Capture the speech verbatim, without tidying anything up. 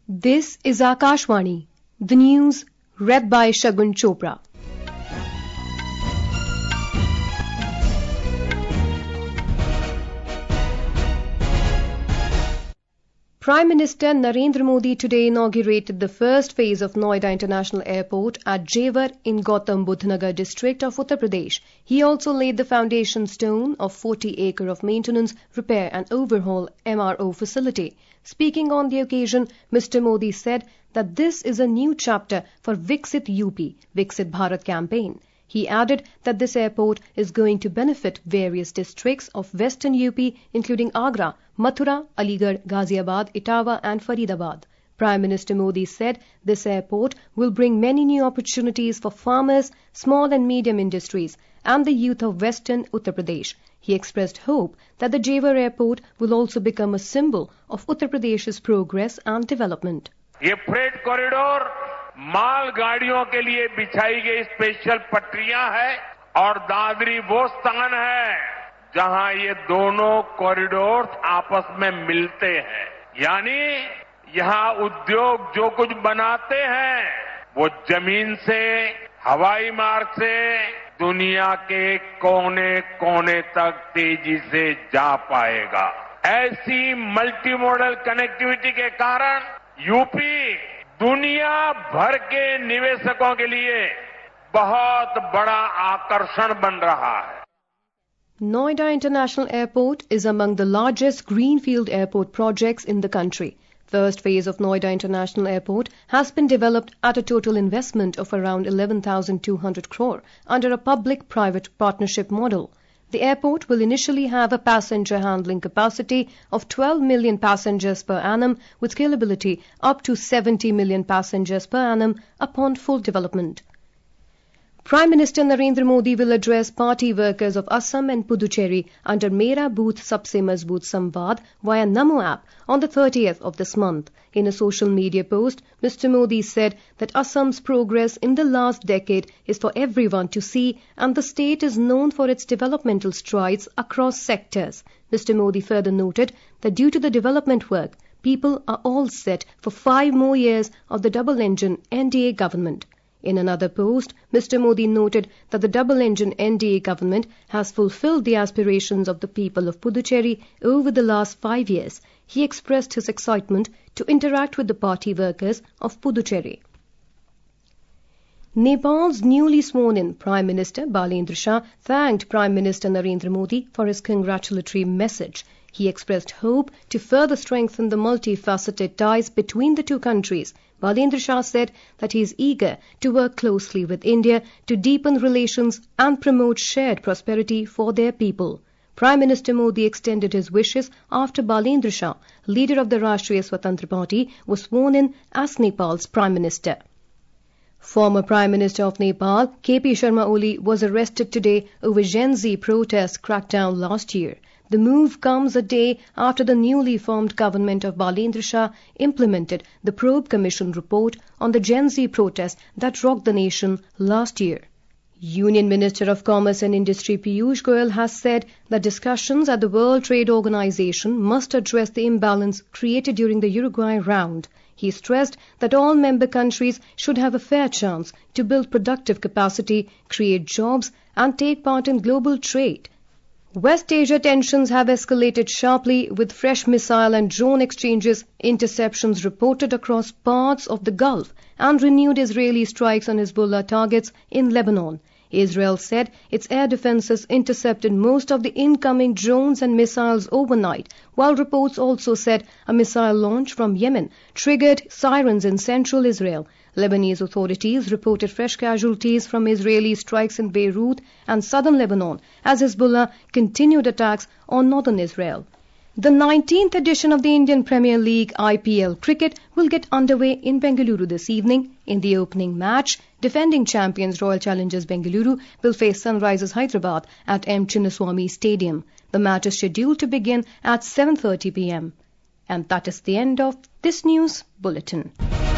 This is Akashvani, the news read by Shagun Chopra. Prime Minister Narendra Modi today inaugurated the first phase of Noida International Airport at Jewar in Gautam Budh Nagar district of Uttar Pradesh. He also laid the foundation stone of forty acre of maintenance, repair and overhaul M R O facility. Speaking on the occasion, Mister Modi said that this is a new chapter for Viksit U P, Viksit Bharat campaign. He added that this airport is going to benefit various districts of western U P including Agra, Mathura, Aligarh, Ghaziabad, Etawah and Faridabad. Prime Minister Modi said this airport will bring many new opportunities for farmers, small and medium industries and the youth of western Uttar Pradesh. He expressed hope that the Jewar airport will also become a symbol of Uttar Pradesh's progress and development. ये freight corridor माल गाड़ियों के लिए बिछाई गई special पटरियां है और दादरी वो स्थान है जहां ये दोनों कॉरिडोर आपस में मिलते हैं, यानी यहां उद्योग जो कुछ बनाते हैं वो जमीन से, हवाई मार्ग से दुनिया के कोने कोने तक तेजी से जा पाएगा। ऐसी मल्टी मॉडल कनेक्टिविटी के कारण यूपी दुनिया भर के निवेशकों के लिए बहुत बड़ा आकर्षण बन रहा है। Noida International Airport is among the largest greenfield airport projects in the country. First phase of Noida International Airport has been developed at a total investment of around eleven thousand two hundred crore under a public-private partnership model. The airport will initially have a passenger handling capacity of twelve million passengers per annum with scalability up to seventy million passengers per annum upon full development. Prime Minister Narendra Modi will address party workers of Assam and Puducherry under Mera Booth Sabse Mazboot Samvad via Namo app on the thirtieth of this month. In a social media post, Mister Modi said that Assam's progress in the last decade is for everyone to see and the state is known for its developmental strides across sectors. Mister Modi further noted that due to the development work, people are all set for five more years of the double-engine N D A government. In another post, Mister Modi noted that the double-engine N D A government has fulfilled the aspirations of the people of Puducherry over the last five years. He expressed his excitement to interact with the party workers of Puducherry. Nepal's newly sworn-in Prime Minister Balendra Shah thanked Prime Minister Narendra Modi for his congratulatory message. He expressed hope to further strengthen the multifaceted ties between the two countries. Balendra Shah said that he is eager to work closely with India to deepen relations and promote shared prosperity for their people. Prime Minister Modi extended his wishes after Balendra Shah, leader of the Rashtriya Swatantra Party, was sworn in as Nepal's Prime Minister. Former Prime Minister of Nepal, K P Sharma Oli, was arrested today over Gen Z protest crackdown last year. The move comes a day after the newly formed government of Balendra Shah implemented the probe commission report on the Gen Z protest that rocked the nation last year. Union Minister of Commerce and Industry Piyush Goyal has said that discussions at the World Trade Organization must address the imbalance created during the Uruguay round. He stressed that all member countries should have a fair chance to build productive capacity, create jobs and take part in global trade. West Asia tensions have escalated sharply with fresh missile and drone exchanges, interceptions reported across parts of the Gulf and renewed Israeli strikes on Hezbollah targets in Lebanon. Israel said its air defenses intercepted most of the incoming drones and missiles overnight, while reports also said a missile launch from Yemen triggered sirens in central Israel. Lebanese authorities reported fresh casualties from Israeli strikes in Beirut and southern Lebanon as Hezbollah continued attacks on northern Israel. The nineteenth edition of the Indian Premier League I P L cricket will get underway in Bengaluru this evening. In the opening match, defending champions Royal Challengers Bengaluru will face Sunrisers Hyderabad at M. Chinnaswamy Stadium. The match is scheduled to begin at seven thirty p m And that is the end of this news bulletin.